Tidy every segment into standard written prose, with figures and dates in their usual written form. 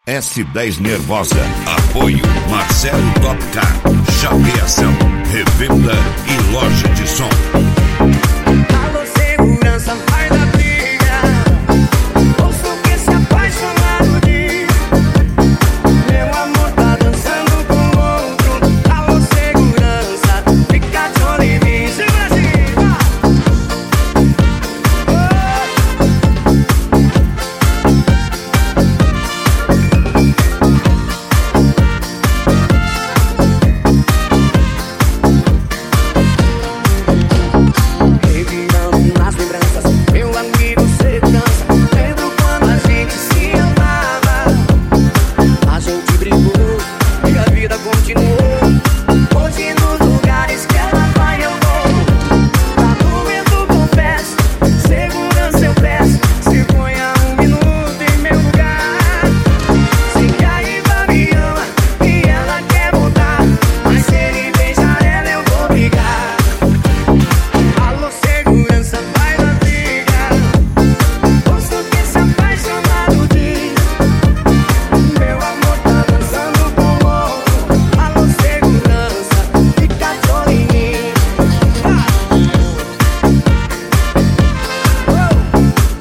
S10 Nervosa. Apoio Marcelo Topcar, Chapeação, revenda e loja de som. Alô, segurança, vai da briga. Ouço que se apaixonado diz. Meu amor tá dançando com outro. Alô, segurança, fica de olho em mim. Segura assim, revirando nas lembranças, meu amigo segurança. Lembro quando a gente se amava. A gente brigou e a vida continuou. Hoje nos lugares que ela vai eu vou. Tá doendo, confesso. Segurança eu peço. Se ponha um minuto em meu lugar. Sei que a Iva me ama e ela quer voltar, mas se ele beijar ela eu vou brigar. Alô, segurança, vai na briga. Ouço que se apaixonado diz. Meu amor tá dançando com outro. Alô, segurança, fica de olho em mim.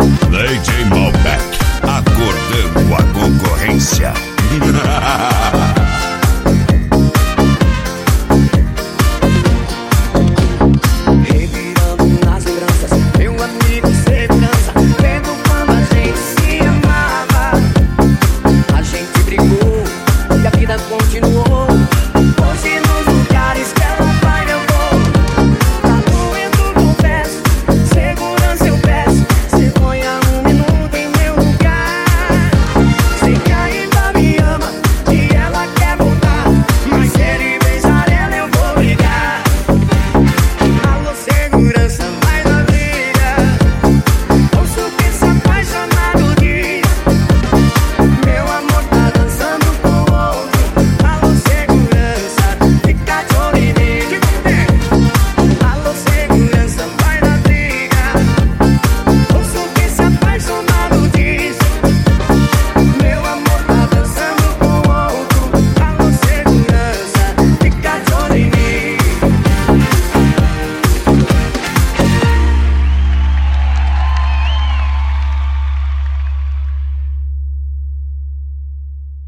DJ Malbec, acordando a concorrência.